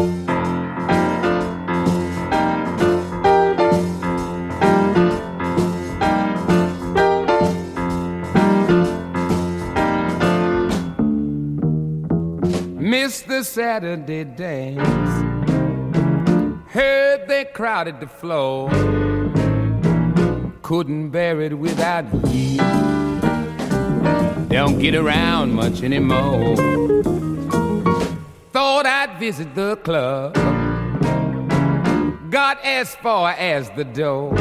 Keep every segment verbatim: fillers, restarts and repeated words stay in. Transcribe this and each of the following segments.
Missed the Saturday dance, heard they crowded the floor, couldn't bear it without you. Don't get around much anymore. Thought I'd visit the club, got as far as the door.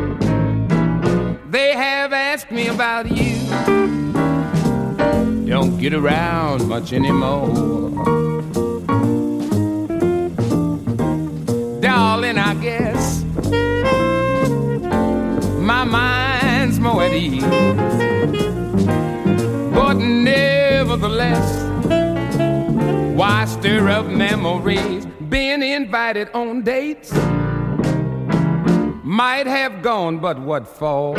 They have asked me about you. Don't get around much anymore. Darling, I guess my mind's more at ease, but nevertheless, why stir up memories? Being invited on dates, might have gone, but what for?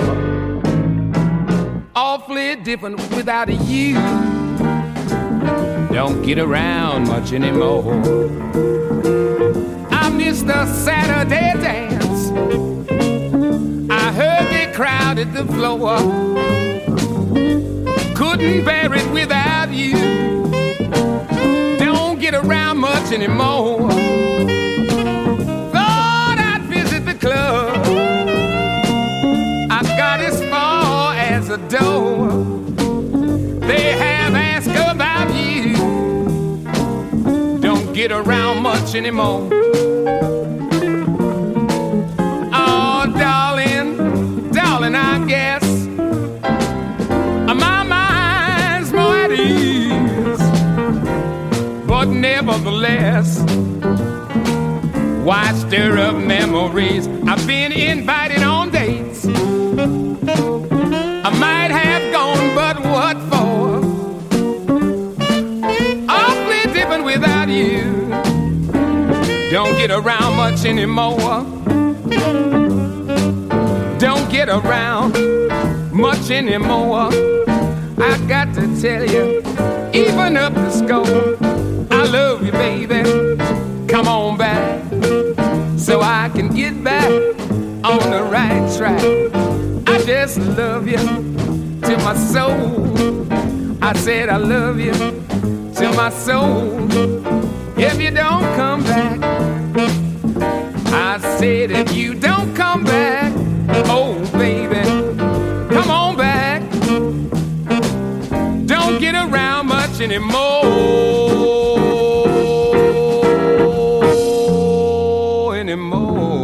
Awfully different without you. Don't get around much anymore. I missed the Saturday dance, I heard they crowded the floor, couldn't bear it without you. Don't get around much anymore. Thought I'd visit the club, I got as far as the door. They have asked about you. Don't get around much anymore. Oh, darling, darling, I guess my mind's more at ease, but nevertheless, why stir up memories? I've been invited on dates, I might have gone, but what for? Awfully different without you. Don't get around much anymore. Don't get around much anymore. I got to tell you, even up the score, I love you, baby. Come on back, so I can get back on the right track. I just love you to my soul. I said I love you to my soul. If you don't come back, I said if you don't come back, oh baby, come on back. Don't get around much anymore, anymore.